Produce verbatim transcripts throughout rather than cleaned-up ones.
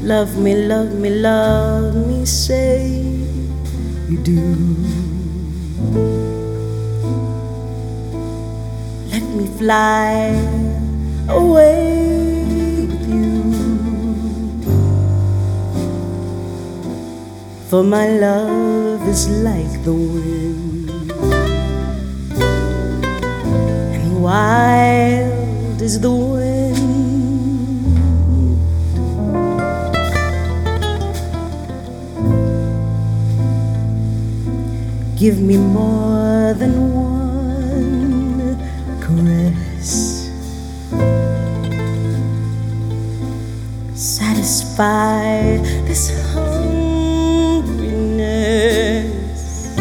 Love me, love me, love me, say you do. Let me fly away with you, for my love is like the wind, and wild is the wind. Give me more than one caress, satisfy this hungriness.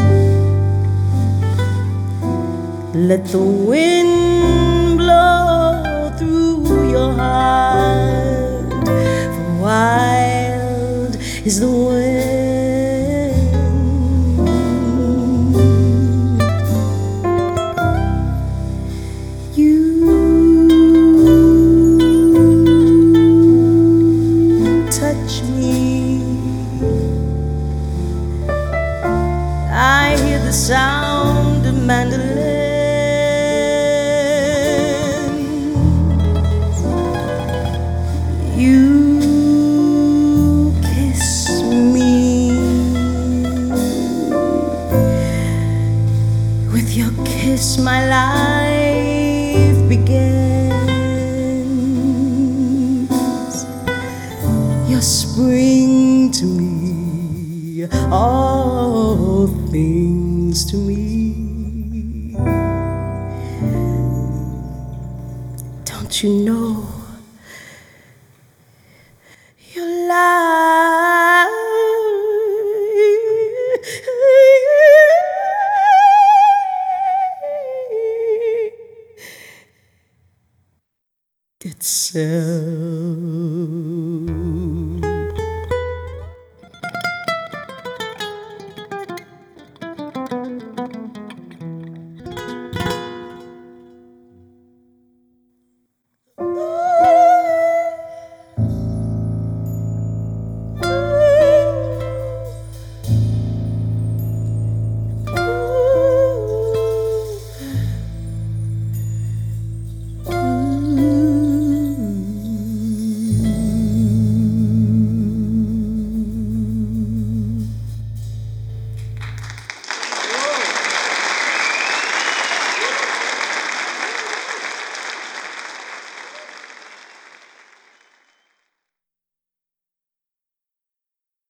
Let the wind blow through your heart, for wild is the wind. I hear the sound of mandolin. You kiss me. With your kiss my life begins. Your spring to me, all things to me. Don't you know your life itself?